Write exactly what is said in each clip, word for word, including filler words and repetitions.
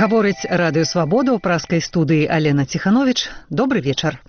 Гаворыць Радыё Свабода ў праскай студыі Алена Ціхановіч. Добры вечар.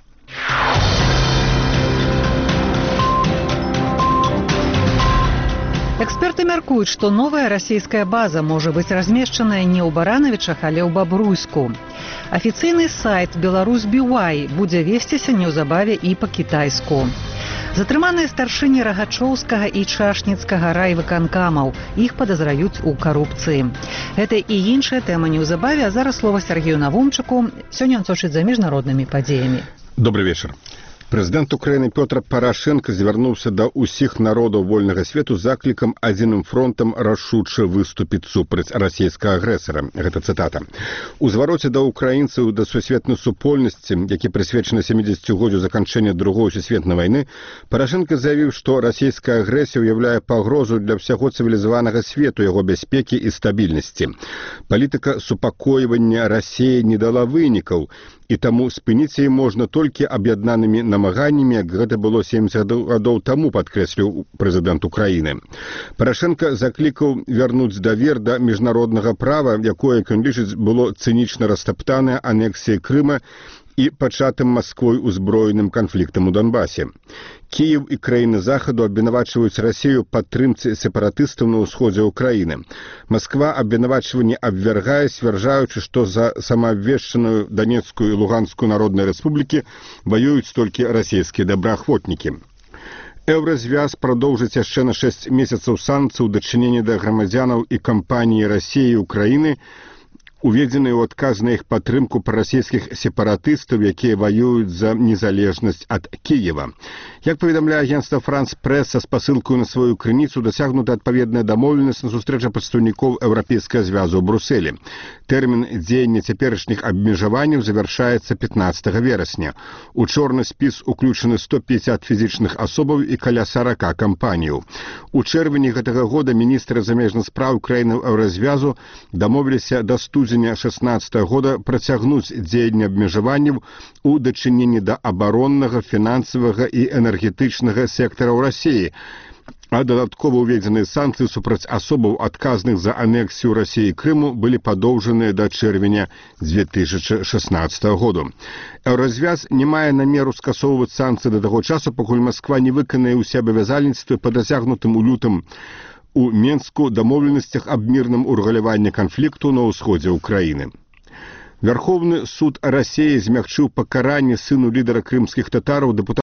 Эксперты мяркуюць, што новая расійская база можа быць размешчаная не ў Баранавічах, але ў Бабруйску. Афіцыйны сайт Беларусь би уай будзе весціся неўзабаве і па-кітайску. Затрыманыя старшыні Рагачоўскага і Чашніцкага райвыканкамаў. Іх падазраюць у карупцыі. Гэта і іншая тэма неўзабаве, а зараз слова Сергею Навумчыку. Сёння ён сочыць за міжнароднымі падзеямі. Добрый вечер. Прэзідэнт Украіны Пётр Парашенко звярнуўся да ўсіх народаў вольнага свету з заклікам адзіным фронтам рашуча выступіць супраць расійскага агрэсара. Гэта цытата. У звароце да украінцаў да сусветнай супольнасці, які прысвечаны сямідзесяцігоддзю заканчэння другой сусветнай вайны, Парашенко заявіў, што расійская агрэсія ўяўляе пагрозу для ўсяго цывілізаванага свету, яго бяспекі і стабільнасці. Палітыка супакойвання Расіі не дала вынікаў, і таму спыніць яе можна толькі аб'яднанымі намаганнямі, як гэта было сямдзесят гадоў таму, падкрэсліў прэзідэнт Украіны. Парашенко заклікаў вярнуць давер да міжнароднага права, якое, як ён лічыць, было цынічна растаптанае анексіяй Крыма і пачатым Масквой узброеным канфліктам у Донбасе. Кіев і краіны Захаду абвінавачваюць Расію падтрымцы сепаратыстаў на ўсходзе Украіны. Масква абвінавачванне абвяргае, сцвярджаючы, што за самаабвешчаную Донецкую і Луганскую народныя рэспублікі ваююць толькі расійскія добраахвотнікі. Еўразвяз прадоўжыць яшчэ на шэсць месяцаў санкцый у дачыненні да грамадзянаў і кампаніі Расіі і Украіны, уведзеныя ў адказ на іх падтрымку прарасійскіх сепаратыстаў, якія ваююць за незалежнасць ад Кіева. Як паведамляе агенцтва Франс Прэс са спасылкаю на сваю крыніцу, дасягнута адпаведная дамоўленасць на сустрэчы прадстаўнікоў Еўрапейскага звязу ў Брусэлі. Тэрмін дзеяння цяперашніх абмежаванняў завяршаецца пятнаццатага верасня. У чорны спіс уключаны сто пятьдесят фізічных асобаў і каля сорока кампаніяў. У чэрвені гэтага года міністры замежных спраў краінаў Еўразвязу дамовіліся да студзеня шэснаццатага года працягнуць дзеянне абмежаванняў у дачыненні да абароннага, фінансавага і энергетычнага сектараў Расіі, а дадаткова уведзеныя санкцыі супраць асобаў, адказных за анексію Расіі Крыму, былі падоўжаныя да чэрвеня дзве тысячы шэснаццатага году. Еўразвяз не мае намеру скасоўваць санкцыі да таго часу, пакуль Масква не выканае ўсе абавязальніцтвы па дасягнутым у лютым у Менску дамоўленасцях аб мірным урэгуляванні канфлікту на ўсходзе Украіны. Верховны суд Расіі змягчыў пакаранне сыну лідара крымскіх татараў, дэпутата